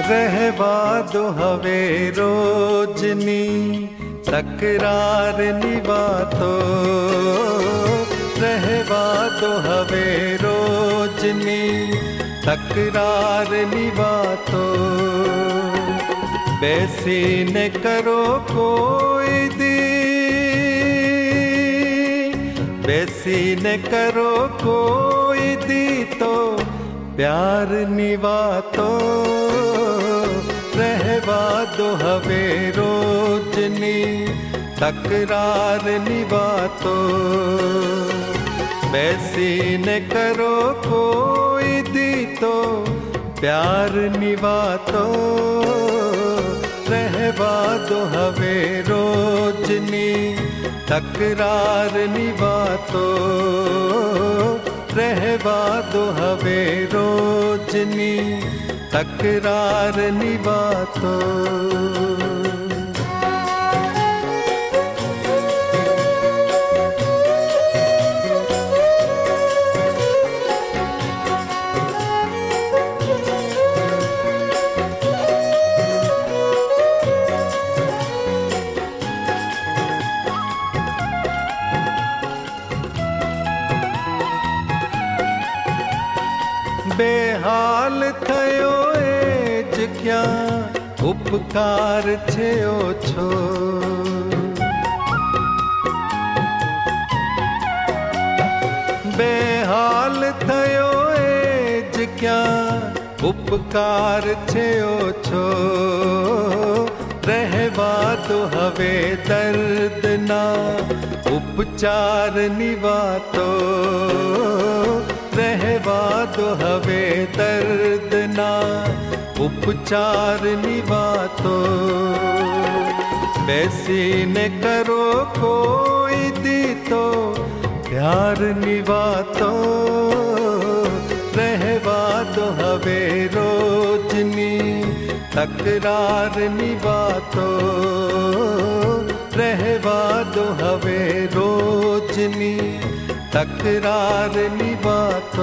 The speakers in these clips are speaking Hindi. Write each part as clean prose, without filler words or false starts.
रहवा दो हवे रोजनी तकरार निवातो, रहवा दो हवे रोजनी तकरार निवातो। बैसी न करो कोई दी, बैसी न करो कोई दी तो प्यार निवातो। रहवा दो हवे रोजनी तकरार निवातो। बैसी न करो कोई दी तो प्यार निवातो। रहवा दो हवे रोजनी तकरार निवातो। रहवा दो हवे रोजनी तकरार निवातो। बेहाल थयो एज क्या उपकार छेओ छो। बेहाल थयो एज क्या उपकार छेओ छो। रहवा दो हवे दर्द ना उपचार निवातो। रहवा दो हवे दर्द ना उपचार निवातो। बैसी न करो कोई दी तो प्यार निवातो। रहवा दो हवे रोजनी तकरार निवातो। रहवा दो हवे रोजनी तकरार निवातो।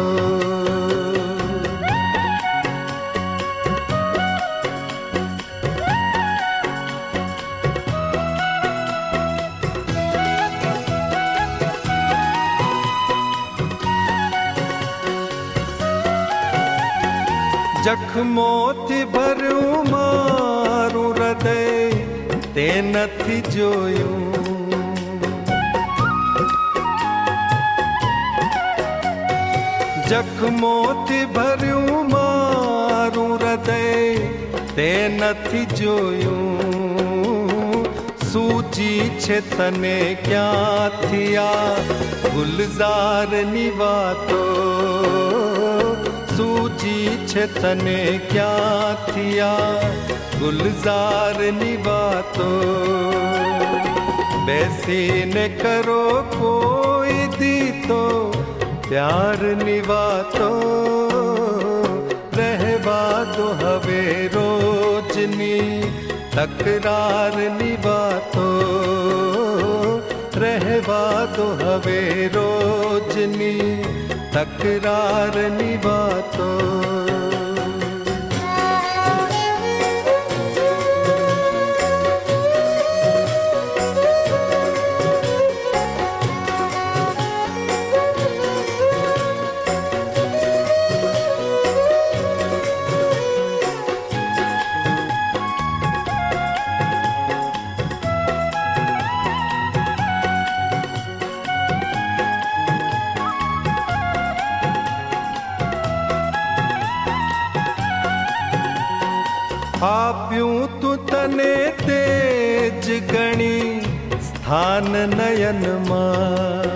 जख्मोथी भरूं मारू हृदय ते नथी जोयूं। जख्मोथी भरूं मारू हृदय ते नथी जोयूं। सूजी छे तने क्या थिया गुलजार निवातो। सूजी छे तने क्या थिया गुलजार निवातो। बैसी न करो कोई दी तो प्यार निवातो। रहवा दो हवे रोजनी तकरार निवातो। रहवा दो हवे रोजनी तकरार निवातो। आप्यूं तू तने तेज गणी स्थान नयन मां।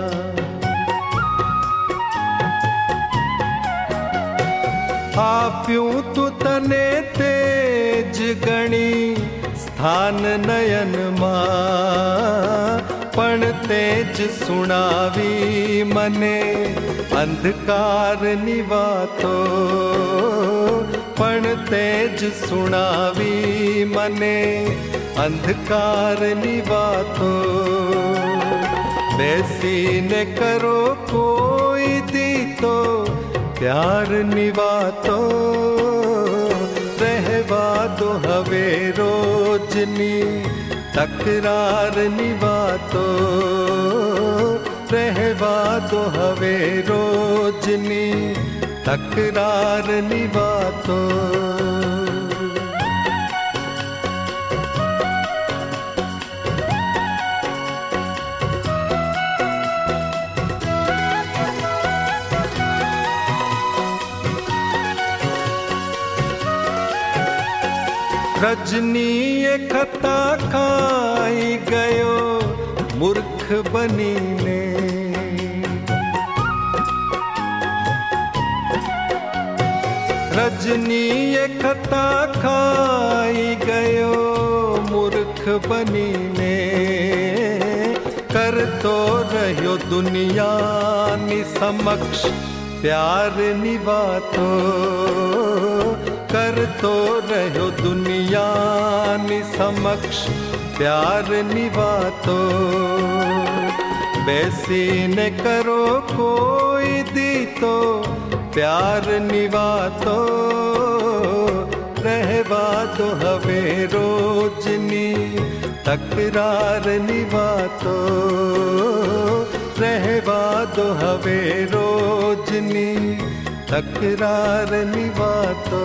आप्यूं तू तने तेज गणी स्थान नयन मां। पण तेज सुणावी मने अंधकार निवातो। पण तेज सुणावी मने अंधकार निवातो। बैसी न करो कोई दी तो प्यार निवातो। रहवा तो हवे रोजनी तकरारनी वातो, रहवा तो हवे रोजनी तकरारनी वातो। रजनी खता खाई गयो मूर्ख बनी ने, रजनी खता खाई गयो मूर्ख बनी ने। कर तो रह्यो दुनिया नि समक्ष प्यार नि वातो, कर तो रह्यो दुनिया नि समक्ष प्यार नि वातो। बैसी ने करो कोई दी तो प्यार नि वातो, रहवा तो हवे रोजनी तकरार नि वातो, रहवा तो हवे रोजनी तकरार नि वातो।